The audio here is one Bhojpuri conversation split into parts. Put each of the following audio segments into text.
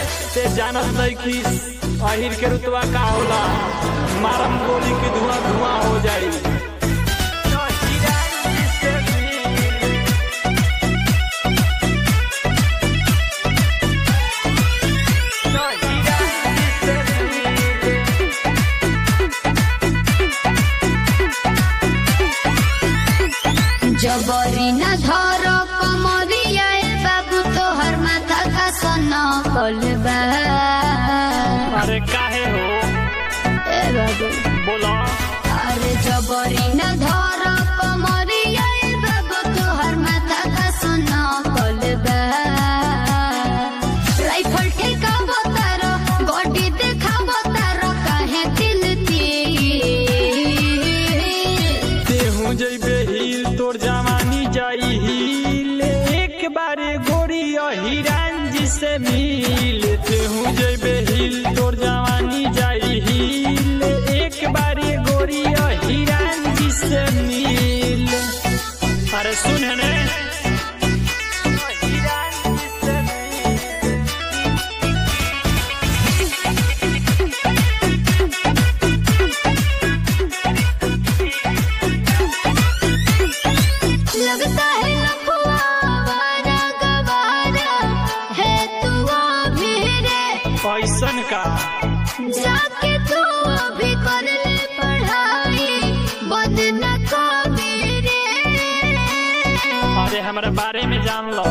ते जानत नहीं कि अहिर के रुतवा का होला। मारम गोली की धुआं धुआं हो जाई। जबरी न धरो कमरिया बाबू तोहर माथा का सना कलबा। अरे काहे हो ए बाबू बोला। अरे जबरी न धरो कमरिया बाबू तोहर माथा का सना कलबा। राइफल ठेका बतारो बॉडी देखा बतारो काहे दिल ते हूँ जइबे हिल तोर जवानी जाई हिल। एक बारे गोरी हिरान जी से मिल। ते हूँ जइबे हिल तोर जवानी जाई हिल। एक बारे गोरी हिरान जी से मिल। अरे सुन ने लगता है लफुआ वारा गवारा है तू अभी रे। पैसन का जाके तू अभी कर ले पढ़ाई बंद न कभी रे। अरे हमारे बारे में जान लो।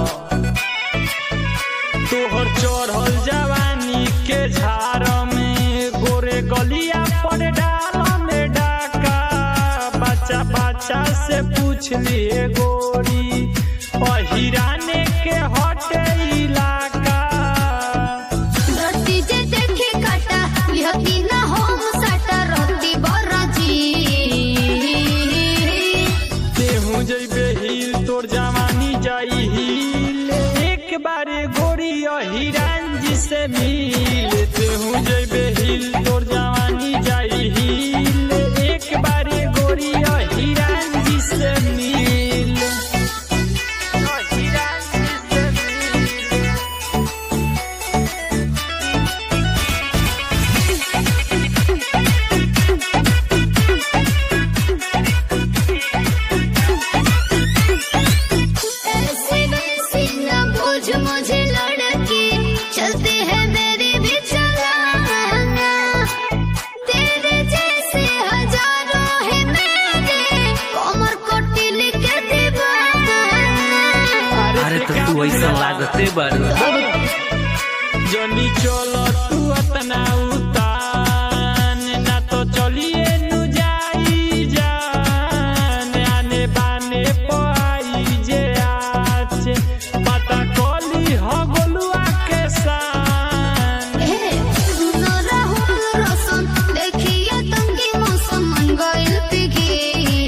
तोहर चढ़ल जवानी के झाड़ में गोरे गलिया पर डाल में डाका। बच्चा बच्चा से पूछ लिए गोरी हिराने के हटे इलाका। धरती जे देखी काटा लिहती न हम साटा रहती बरजी। ते हूँ जइबे हिल तोर जवानी जाई हिल। एक बारे गोरी हिरान जी से मिल। ते हूँ जइबे हिल तोर जवानी जाई हिल। एक बारे गोरी हिरान जी से मिल। ऐसे वैसे न बोझ मुझे लड़की चलती है मेरी भी चलाना। तेरे जैसे हजारों है मेरे कमर को टिल के दीवाना। अरे तो तू ऐसा लागते बारू। जनी चलो तू अतना उतान ना तो चलिए नु जाई जान। आने बाने पाई जे आज पता कोली हो गोलुआ के सान। सुनो राहुल रोशन देखिए तंगी मौसम मन गइल पिघे।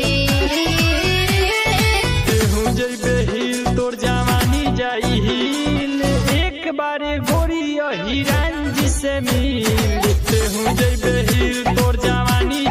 ते हूँ जइबे हिल तोर जवानी जाई हिल। एक बारे गोरी हिरान जी से मिल। ते हूँ जइबे हिल तोर जवानी